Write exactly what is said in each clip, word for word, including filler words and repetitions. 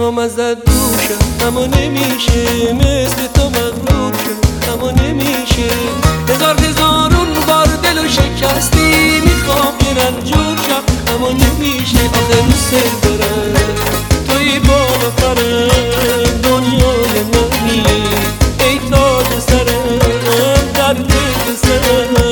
میخوام ازت دوشم اما نمیشه، مثل تو مغرور شم اما نمیشه. هزار هزارون بار دلو شکستی، میخوام یه رنجور شم اما نمیشه. آخه دوست دارم توی بالا پرم، دنیای منی ای تاج سرم، در دل سرم.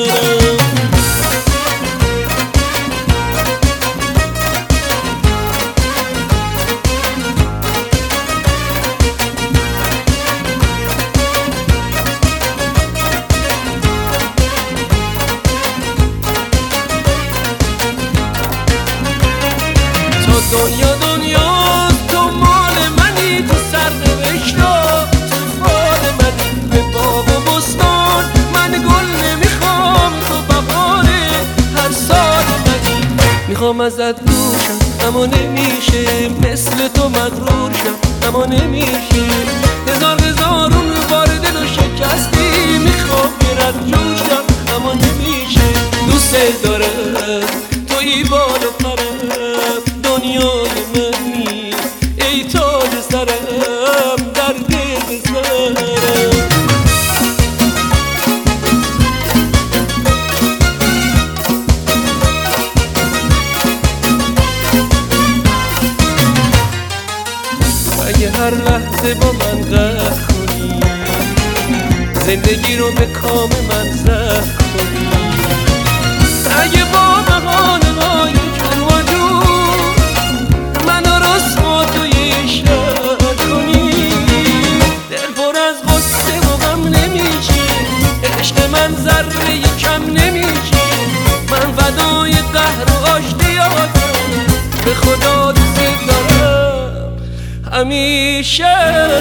دنیا دنیا تو مال منی، تو سرنوشتا تو فال منی. به باغ و بستان من گل نمیخوام، تو بهار هر سال منی. میخوام ازت دوشم اما نمیشه، مثل تو مغرور شم اما نمیشه. هزار هزارون بار دلو شکستی، میخوام یه رنجور شم اما نمیشه. دوست دارم توی بال و پرم، دنیای منی ای تاج سرم، در دل سرم. اگه هر لحظه با من قهر کنی، زندگی رو به کام من زهر کنی. اگه با بهانه های جور و جور منو رسوا توی شهر کنی، دل پر از غصه و غم نمیشه، عشق من ذره کم نمیشه. من فدای قهر و آشتیاتم، به خدا دوست دارم همیشه.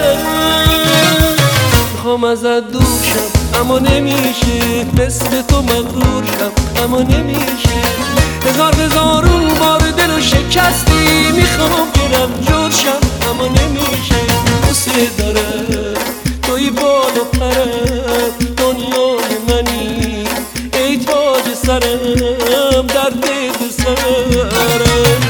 میخوام ازت دوشم اما نمیشه، مثل تو مغرور شم اما نمیشه. هزار هزارون بار دلو شکستی، میخوام گرم جور شم اما نمیشه. دوست دارم توی بال و پرم، دنیای منی ای تاج سرم، در دل سرم.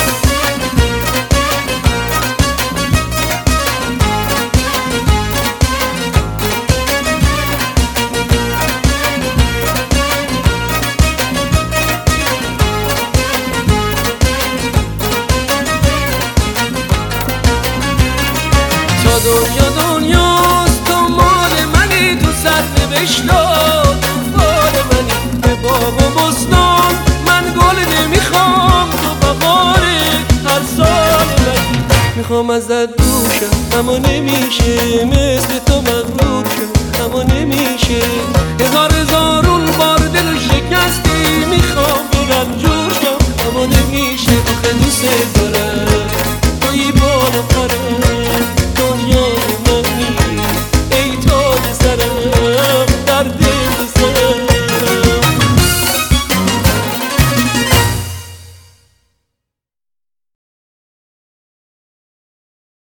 دنیا دنیاست تو مال منی، تو سرنوشتا تو فال منی. به باغ و بستان من گل نمیخوام، تو بهار هر سال منی. میخوام ازت دوشم اما نمیشه، مثل تو مغرور شم اما نمیشه. هزار هزارون بار دل شکستی، میخوام یه رنجور شم اما نمیشه. آخه دوست دارم